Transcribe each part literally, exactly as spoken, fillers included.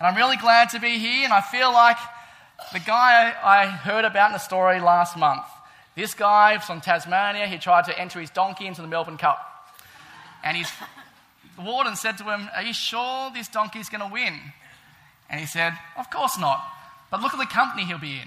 And I'm really glad to be here, and I feel like the guy I heard about in the story last month. This guy from Tasmania, he tried to enter his donkey into the Melbourne Cup. And his, the warden said to him, "Are you sure this donkey's going to win?" And he said, "Of course not, but look at the company he'll be in."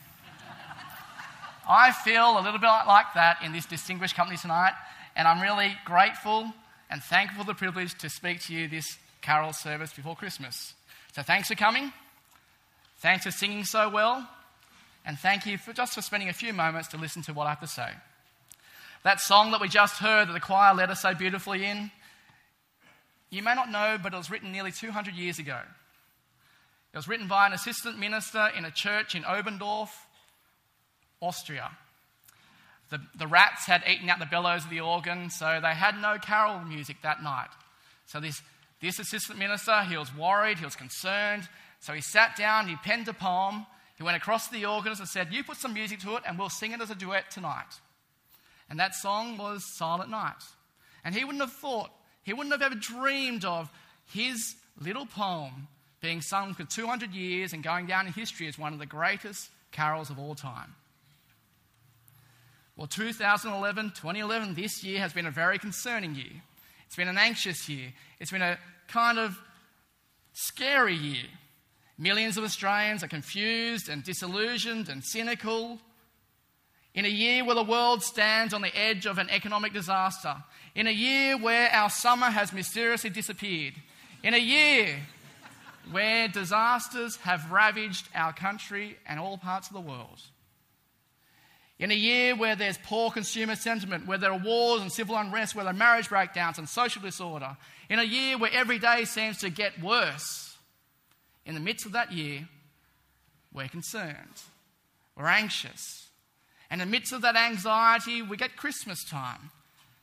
I feel a little bit like that in this distinguished company tonight, and I'm really grateful and thankful for the privilege to speak to you this carol service before Christmas. So thanks for coming, thanks for singing so well, and thank you for just for spending a few moments to listen to what I have to say. That song that we just heard that the choir led us so beautifully in, you may not know, but it was written nearly two hundred years ago. It was written by an assistant minister in a church in Oberndorf, Austria. The, the rats had eaten out the bellows of the organ, so they had no carol music that night. So this, this assistant minister, he was worried, he was concerned, so he sat down, he penned a poem, he went across to the organist and said, "You put some music to it and we'll sing it as a duet tonight." And that song was Silent Night. And he wouldn't have thought, he wouldn't have ever dreamed of his little poem being sung for two hundred years and going down in history as one of the greatest carols of all time. Well, two thousand eleven, twenty eleven, this year has been a very concerning year. It's been an anxious year. It's been a kind of scary year. Millions of Australians are confused and disillusioned and cynical. In a year where the world stands on the edge of an economic disaster. In a year where our summer has mysteriously disappeared. In a year where disasters have ravaged our country and all parts of the world. In a year where there's poor consumer sentiment, where there are wars and civil unrest, where there are marriage breakdowns and social disorder. In a year where every day seems to get worse. In the midst of that year, we're concerned. We're anxious. And in the midst of that anxiety, we get Christmas time.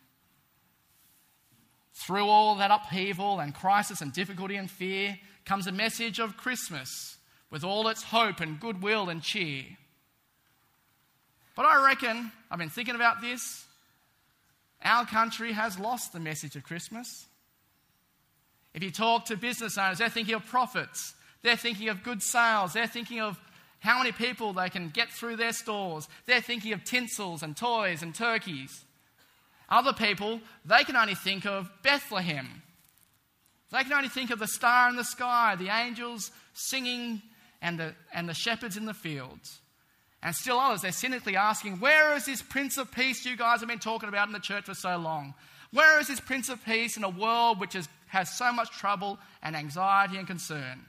Through all that upheaval and crisis and difficulty and fear comes a message of Christmas with all its hope and goodwill and cheer. But I reckon, I've been thinking about this, our country has lost the message of Christmas. If you talk to business owners, they're thinking of profits. They're thinking of good sales. They're thinking of how many people they can get through their stores. They're thinking of tinsels and toys and turkeys. Other people, they can only think of Bethlehem. They can only think of the star in the sky, the angels singing, and the, and the shepherds in the fields. And still others, they're cynically asking, where is this Prince of Peace you guys have been talking about in the church for so long? Where is this Prince of Peace in a world which is, has so much trouble and anxiety and concern?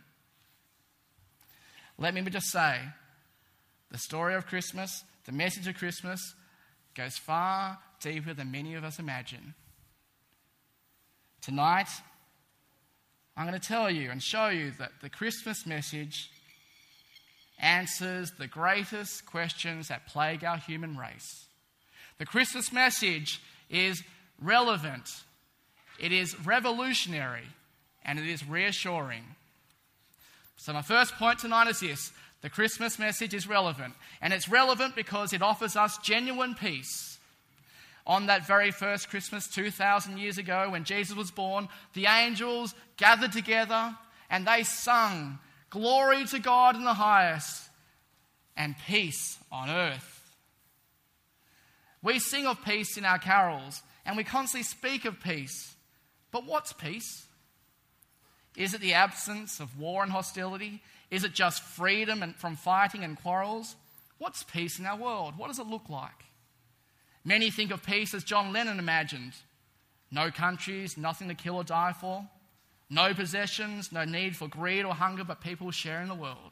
Let me just say, the story of Christmas, the message of Christmas, goes far deeper than many of us imagine. Tonight, I'm going to tell you and show you that the Christmas message answers the greatest questions that plague our human race. The Christmas message is relevant, it is revolutionary, and it is reassuring. So my first point tonight is this: the Christmas message is relevant, and it's relevant because it offers us genuine peace. On that very first Christmas two thousand years ago when Jesus was born, the angels gathered together and they sung, "Glory to God in the highest, and peace on earth." We sing of peace in our carols, and we constantly speak of peace. But what's peace? Is it the absence of war and hostility? Is it just freedom and from fighting and quarrels? What's peace in our world? What does it look like? Many think of peace as John Lennon imagined. No countries, nothing to kill or die for. No possessions, no need for greed or hunger, but people sharing the world.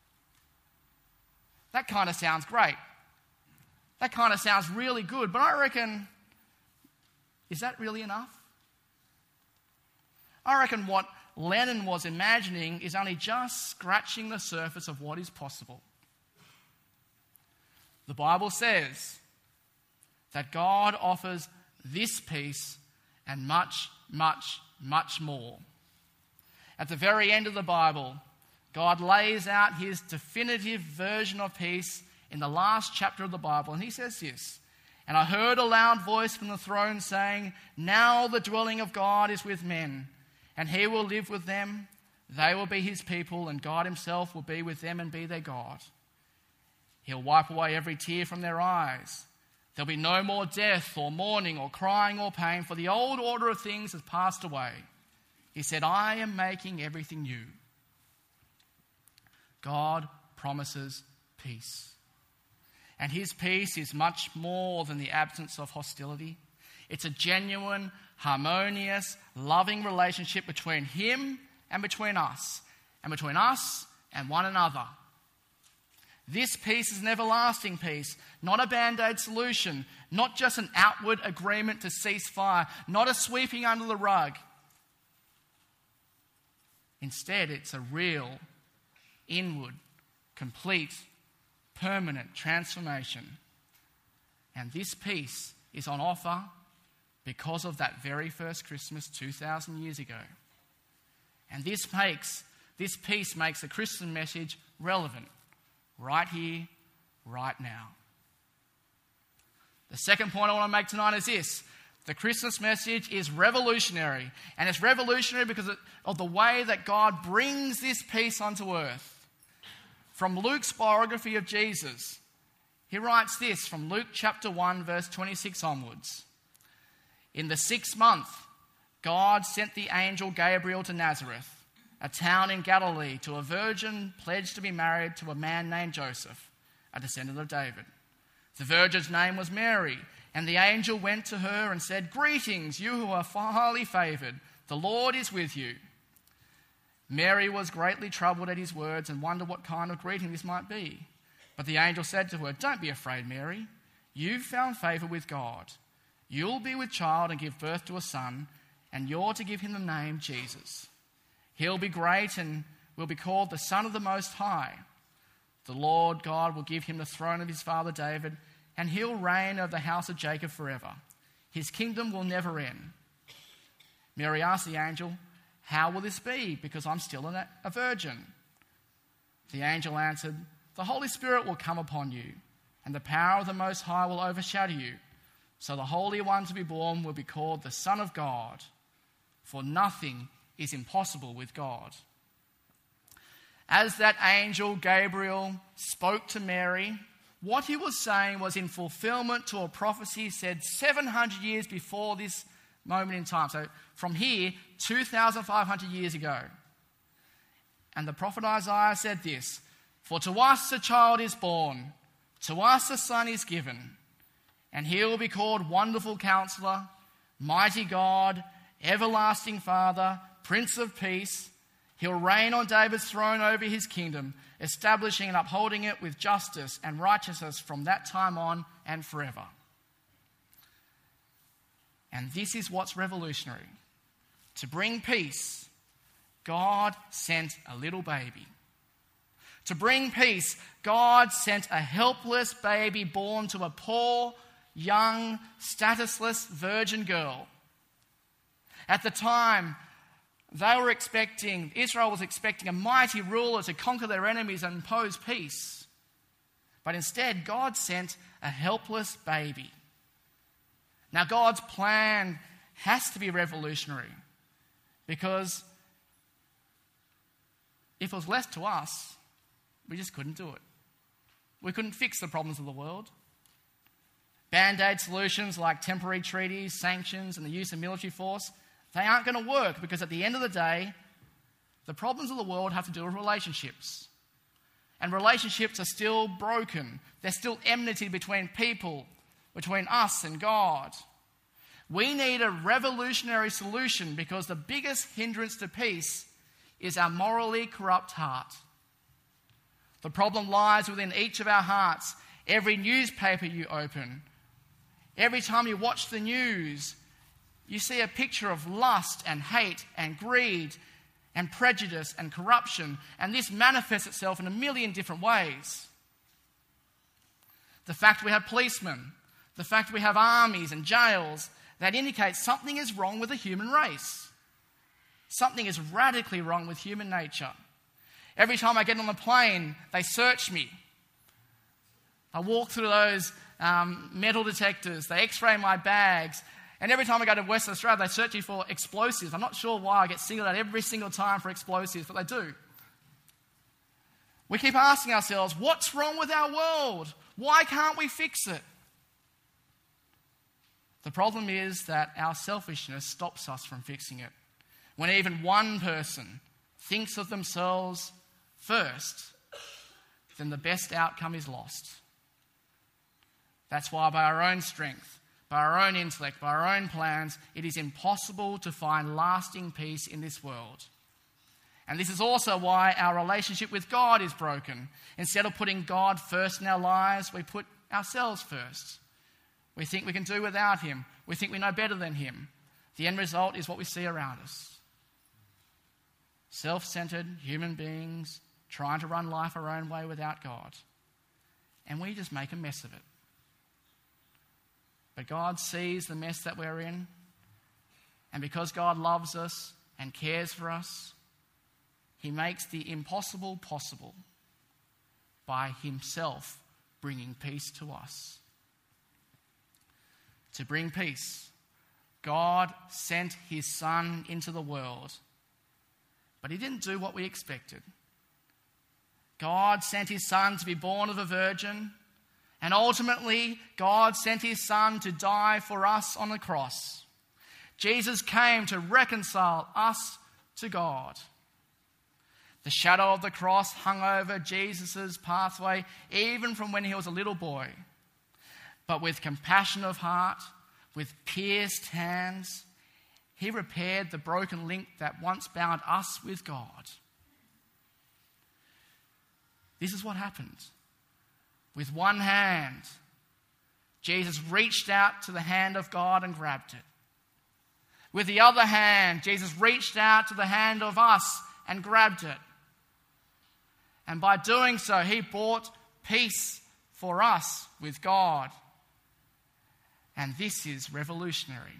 That kind of sounds great. That kind of sounds really good, but I reckon, is that really enough? I reckon what Lennon was imagining is only just scratching the surface of what is possible. The Bible says that God offers this peace and much, much, much more. At the very end of the Bible, God lays out his definitive version of peace in the last chapter of the Bible, and he says this: "And I heard a loud voice from the throne saying, 'Now the dwelling of God is with men, and he will live with them. They will be his people, and God himself will be with them and be their God. He'll wipe away every tear from their eyes. There'll be no more death or mourning or crying or pain, for the old order of things has passed away. He said, I am making everything new. God promises peace. And his peace is much more than the absence of hostility. It's a genuine, harmonious, loving relationship between him and between us, and between us and one another. This peace is an everlasting peace, not a band-aid solution, not just an outward agreement to cease fire, not a sweeping under the rug. Instead, it's a real, inward, complete, permanent transformation. And this peace is on offer because of that very first Christmas two thousand years ago. And this makes, this peace makes the Christian message relevant right here, right now. The second point I want to make tonight is this. The Christmas message is revolutionary. And it's revolutionary because of the way that God brings this peace onto earth. From Luke's biography of Jesus, he writes this from Luke chapter one, verse twenty-six onwards. In the sixth month, God sent the angel Gabriel to Nazareth, a town in Galilee, to a virgin pledged to be married to a man named Joseph, a descendant of David. The virgin's name was Mary, and the angel went to her and said, Greetings, you who are highly favoured, the Lord is with you. Mary was greatly troubled at his words and wondered what kind of greeting this might be. But the angel said to her, Don't be afraid, Mary. You've found favour with God. You'll be with child and give birth to a son, and you're to give him the name Jesus. He'll be great and will be called the Son of the Most High. The Lord God will give him the throne of his father David, and he'll reign over the house of Jacob forever. His kingdom will never end. Mary asked the angel, How will this be? Because I'm still a virgin. The angel answered, The Holy Spirit will come upon you, and the power of the Most High will overshadow you. So the Holy One to be born will be called the Son of God. For nothing is impossible with God. As that angel Gabriel spoke to Mary, what he was saying was in fulfillment to a prophecy said seven hundred years before this moment in time. So from here, two thousand five hundred years ago. And the prophet Isaiah said this, For to us a child is born, to us a son is given, and he will be called Wonderful Counselor, Mighty God, Everlasting Father, Prince of Peace. He'll reign on David's throne over his kingdom, establishing and upholding it with justice and righteousness from that time on and forever. And this is what's revolutionary. To bring peace, God sent a little baby. To bring peace, God sent a helpless baby born to a poor, young, statusless virgin girl. At the time, they were expecting, Israel was expecting a mighty ruler to conquer their enemies and impose peace. But instead, God sent a helpless baby. Now, God's plan has to be revolutionary because if it was left to us, we just couldn't do it. We couldn't fix the problems of the world. Band-aid solutions like temporary treaties, sanctions, and the use of military force, they aren't going to work because at the end of the day, the problems of the world have to do with relationships. And relationships are still broken. There's still enmity between people, between us and God. We need a revolutionary solution because the biggest hindrance to peace is our morally corrupt heart. The problem lies within each of our hearts. Every newspaper you open, every time you watch the news, you see a picture of lust and hate and greed and prejudice and corruption, and this manifests itself in a million different ways. The fact we have policemen, the fact we have armies and jails, that indicates something is wrong with the human race. Something is radically wrong with human nature. Every time I get on the plane, they search me. I walk through those um, metal detectors, they x-ray my bags, And every time I go to Western Australia, they search you for explosives. I'm not sure why I get singled out every single time for explosives, but they do. We keep asking ourselves, what's wrong with our world? Why can't we fix it? The problem is that our selfishness stops us from fixing it. When even one person thinks of themselves first, then the best outcome is lost. That's why by our own strength, by our own intellect, by our own plans, it is impossible to find lasting peace in this world. And this is also why our relationship with God is broken. Instead of putting God first in our lives, we put ourselves first. We think we can do without him. We think we know better than him. The end result is what we see around us. Self-centered human beings trying to run life our own way without God. And we just make a mess of it. But God sees the mess that we're in. And because God loves us and cares for us, he makes the impossible possible by himself bringing peace to us. To bring peace, God sent his Son into the world, but he didn't do what we expected. God sent his Son to be born of a virgin, and ultimately God sent his Son to die for us on the cross. Jesus came to reconcile us to God. The shadow of the cross hung over Jesus' pathway even from when he was a little boy. But with compassion of heart, with pierced hands, he repaired the broken link that once bound us with God. This is what happened. With one hand, Jesus reached out to the hand of God and grabbed it. With the other hand, Jesus reached out to the hand of us and grabbed it. And by doing so, he brought peace for us with God. And this is revolutionary.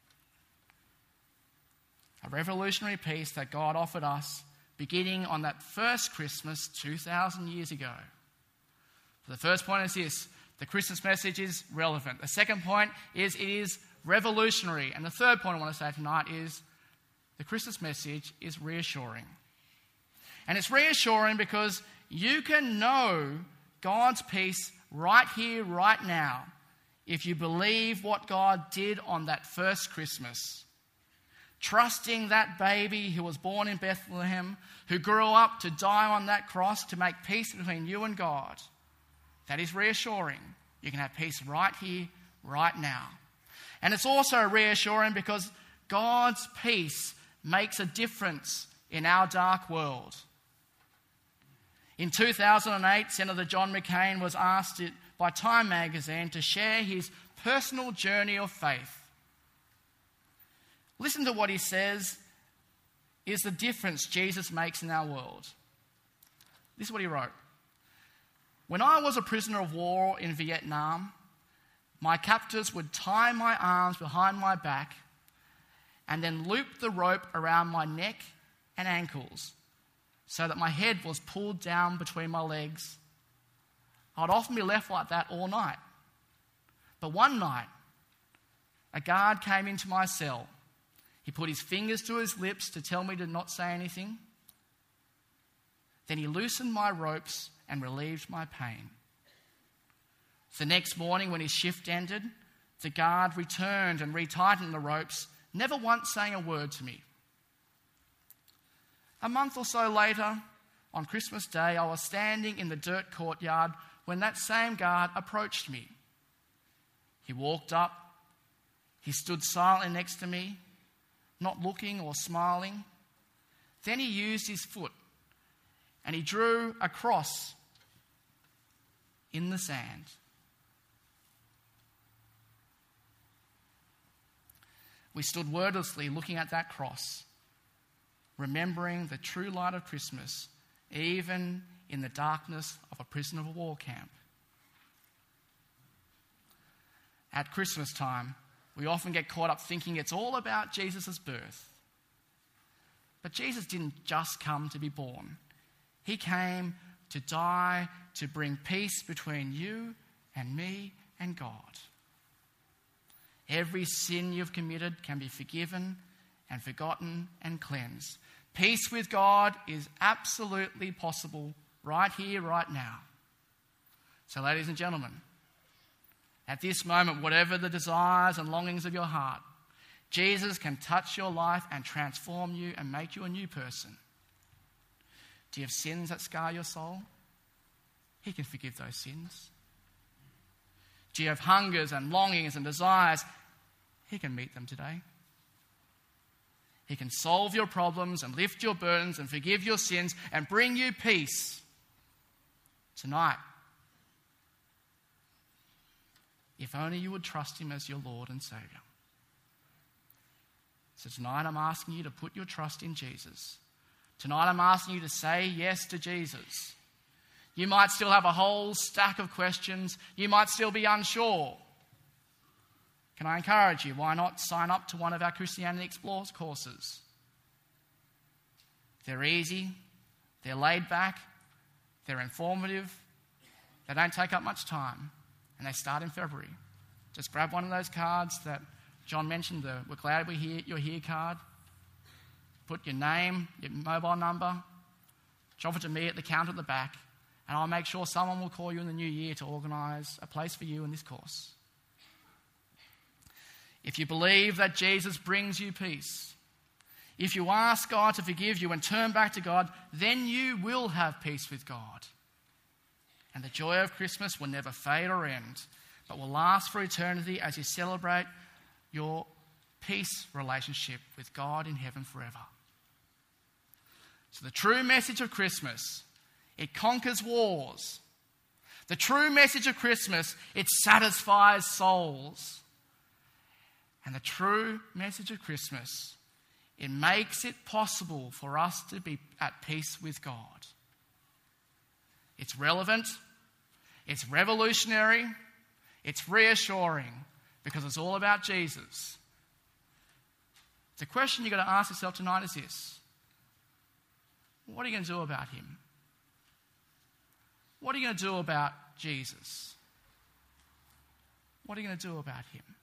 A revolutionary peace that God offered us beginning on that first Christmas two thousand years ago. So the first point is this: the Christmas message is relevant. The second point is it is revolutionary. And the third point I want to say tonight is the Christmas message is reassuring. And it's reassuring because you can know God's peace right here, right now, if you believe what God did on that first Christmas. Trusting that baby who was born in Bethlehem, who grew up to die on that cross to make peace between you and God. That is reassuring. You can have peace right here, right now. And it's also reassuring because God's peace makes a difference in our dark world. In two thousand eight, Senator John McCain was asked by Time magazine to share his personal journey of faith. Listen to what he says is the difference Jesus makes in our world. This is what he wrote. When I was a prisoner of war in Vietnam, my captors would tie my arms behind my back and then loop the rope around my neck and ankles so that my head was pulled down between my legs. I'd often be left like that all night. But one night, a guard came into my cell. He put his fingers to his lips to tell me to not say anything. Then he loosened my ropes and relieved my pain. The next morning when his shift ended, the guard returned and retightened the ropes, never once saying a word to me. A month or so later, on Christmas Day, I was standing in the dirt courtyard when that same guard approached me. He walked up. He stood silently next to me, not looking or smiling. Then he used his foot and he drew a cross in the sand. We stood wordlessly looking at that cross, remembering the true light of Christmas, even in the darkness of a prisoner of war camp. At Christmas time, we often get caught up thinking it's all about Jesus' birth. But Jesus didn't just come to be born. He came to die to bring peace between you and me and God. Every sin you've committed can be forgiven and forgotten and cleansed. Peace with God is absolutely possible right here, right now. So, ladies and gentlemen, at this moment, whatever the desires and longings of your heart, Jesus can touch your life and transform you and make you a new person. Do you have sins that scar your soul? He can forgive those sins. Do you have hungers and longings and desires? He can meet them today. He can solve your problems and lift your burdens and forgive your sins and bring you peace tonight. If only you would trust him as your Lord and Saviour. So tonight I'm asking you to put your trust in Jesus. Tonight I'm asking you to say yes to Jesus. You might still have a whole stack of questions. You might still be unsure. Can I encourage you? Why not sign up to one of our Christianity Explores courses? They're easy. They're laid back. They're informative. They don't take up much time. And they start in February. Just grab one of those cards that John mentioned, the We're Glad We're Here, You're Here card. Put your name, your mobile number. Drop it to me at the counter at the back. And I'll make sure someone will call you in the new year to organise a place for you in this course. If you believe that Jesus brings you peace, if you ask God to forgive you and turn back to God, then you will have peace with God. And the joy of Christmas will never fade or end, but will last for eternity as you celebrate your peace relationship with God in heaven forever. So the true message of Christmas, it conquers wars. The true message of Christmas, it satisfies souls. And the true message of Christmas, it makes it possible for us to be at peace with God. It's relevant, it's revolutionary, it's reassuring, because it's all about Jesus. The question you've got to ask yourself tonight is this: what are you going to do about him? What are you going to do about Jesus? What are you going to do about him?